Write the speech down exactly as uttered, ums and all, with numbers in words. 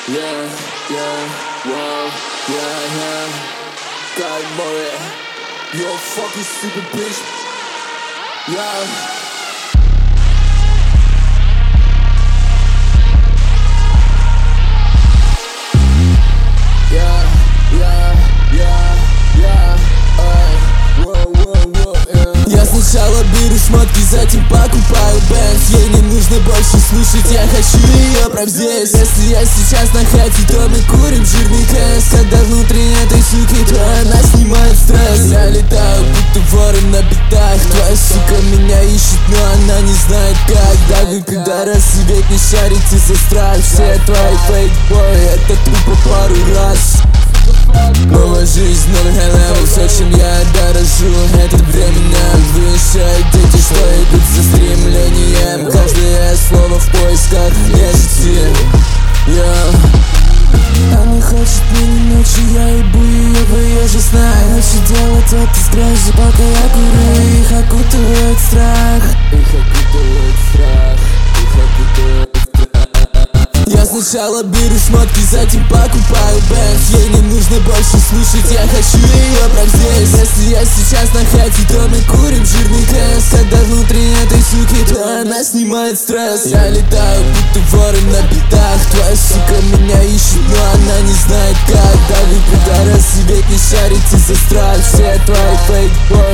Yeah, yeah, wow, yeah, yeah. God, boy, you a fucking stupid bitch. Yeah. Yeah, yeah, yeah, yeah, ай, воу, воу, воу, yeah. Я сначала беру шмотки, затем покупаю бенз. Ей не нужно больше слушать, я хочу ее прям здесь. Если я сейчас на хате, то мы курим жирный кэс. Когда внутри этой суки, то она снимает стресс. Я летаю, будто ворон на битах. Твоя сука меня ищет, но она не знает как. Да вы пидорасы, ведь не шарите за страх. Все твои фейкбои, это тупо пару раз. Новая жизнь, новый хай-левел, все, чем я дорожу. Это временно, вы еще дети, что идут за стремлением. Каждое слово в поисках нежити. Yeah. Она хочет меня ночью, я ебу ее, вы ее же знаю. Ночью делать это с грязью, пока я курю. Их окутывает страх. Их окутывает страх. Их окутывает страх. Я сначала беру шмотки, затем покупаю бенз. Ей не нужно больше слушать, я хочу ее прям здесь. Если я сейчас на хате, то мы курим жирный кэс. Когда внутри этой суки, то она снимает стресс. Я летаю, будто ворон на битах. Твоя сука меня ищет, но она не знает как. Да вы пидорасы, ведь не шарите за страх. Все твои фейкбои,